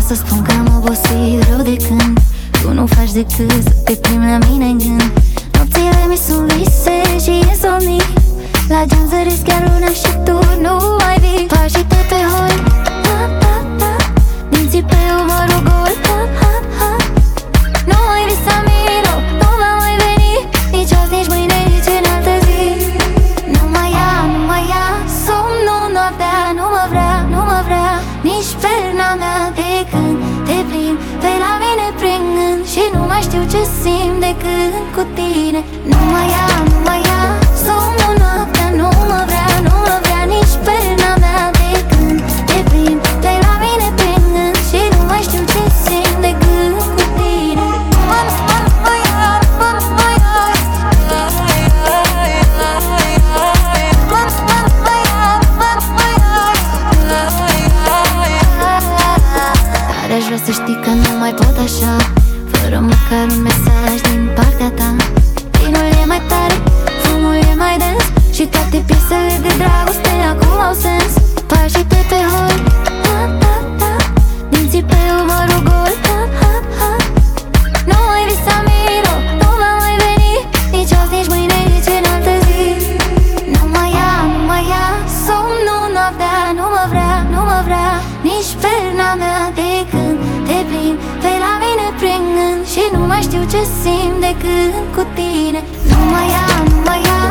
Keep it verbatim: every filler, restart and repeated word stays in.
să spun că am obosit rău de când tu nu faci decât să te primi la mine în gând. Nopțile mi sunt vise și insomnii, la geam zăresc chiar luna și tu nu mai vii. Pașii te pe hol, ha, ha, ha, dinții pe umărul gol, ha, ha, ha. Nu mai visa miro, nu va mai veni nici azi, nici mâine, nici în altă zi. Nu mai ia, nu mai ia somnul noaptea, nu mă vrea, nu mă vrea nici perna mea de când te prind pe la mine prin gând și nu mai știu ce simt de când cu tine. Nu mai ia, nu mai ia somnul noaptea, nu mă vrea, nu mă vrea nici perna mea de când te prind pe la mine prin gând și nu mai știu ce simt de când cu tine. Dar aș vrea să știi că nu mai pot așa, fără măcar un mesaj din partea ta. Vinul e mai tare, fumul e mai dens și toate piesele de dragoste acum au sens. Pașii te pe hol, ha, ha, ha, dinții pe umărul gol, ha, ha, ha. Nu mai visa miro, nu va mai veni nici azi, nici mâine, nici în altă zi. Nu mai ia, nu mai ia somnul noaptea, nu mă vrea, nu mă vrea nici perna mea de când te prind pe la mine prin gând și nu mai știu ce simt de când cu tine. Nu mai ia, nu mai ia